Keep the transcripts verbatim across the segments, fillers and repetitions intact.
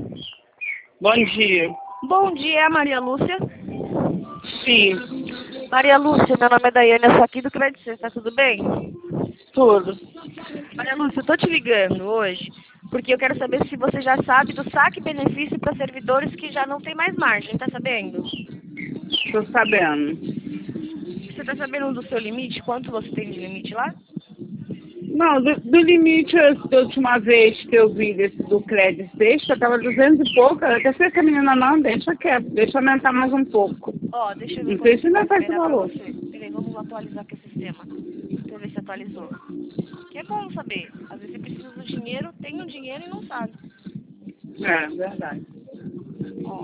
Bom dia. Bom dia, Maria Lúcia. Sim, Maria Lúcia, meu nome é Daiane, eu sou aqui do Credit Suisse, tá tudo bem? tudo. Maria Lúcia, eu tô te ligando hoje porque eu quero saber se você já sabe do saque benefício para servidores que já não tem mais margem, tá sabendo? Estou sabendo. Você tá sabendo do seu limite? Quanto você tem de limite lá? Não, do, do limite, eu- da última vez que eu vi desse, do crédito sexta, estava duzentos e pouco. Eu até sei que a menina não, deixa quieto, deixa aumentar mais um pouco. Ó, deixa eu ver Não quanto sei que se vai não faz esse liberar pra valor. você. Peraí, vamos atualizar aqui o sistema. Deixa eu ver se atualizou. Que é bom saber. Às vezes você precisa do dinheiro, tem o dinheiro e não sabe. É, verdade. Ó.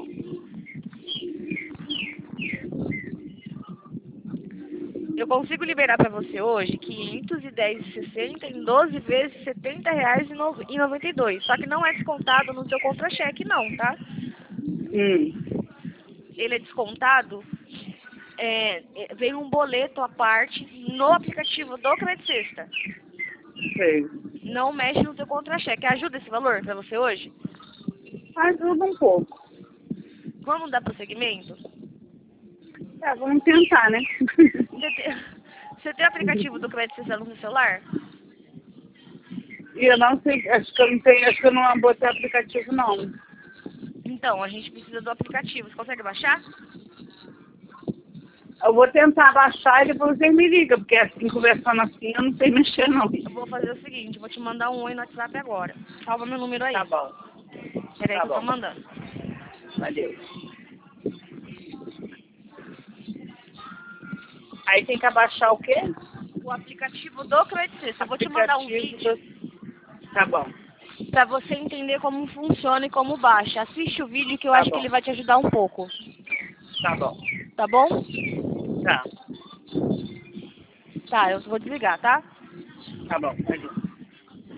Eu consigo liberar pra você hoje quinhentos e dez e sessenta em doze vezes setenta reais e noventa e dois. Só que não é descontado no seu contra-cheque não, tá? Hum, Ele é descontado, é, é, vem um boleto à parte no aplicativo do Credit Sexta. sei. Não mexe no seu contra-cheque. Ajuda esse valor pra você hoje? Ajuda um pouco. Vamos dar prosseguimento? É, vamos tentar, né? Você tem, você tem o aplicativo do Credit Sexta no seu celular? E eu não sei, acho que eu não tenho, acho que eu não botei aplicativo não. Então, a gente precisa do aplicativo. Você consegue baixar? Eu vou tentar baixar e depois vocês me ligam, porque assim, conversando assim, eu não sei mexer não. Eu vou fazer o seguinte, eu vou te mandar um oi no WhatsApp agora. Salva meu número aí. Tá bom, Peraí tá que eu tô bom. mandando. Valeu. Aí tem que abaixar o quê? O aplicativo do Credit Sexta. Eu vou te mandar um Aplicativo vídeo do... Tá bom, pra você entender como funciona e como baixa. Assiste o vídeo que eu tá acho que bom, ele vai te ajudar um pouco. tá bom. Tá bom? Tá, Tá, eu vou desligar, tá? tá bom, valeu.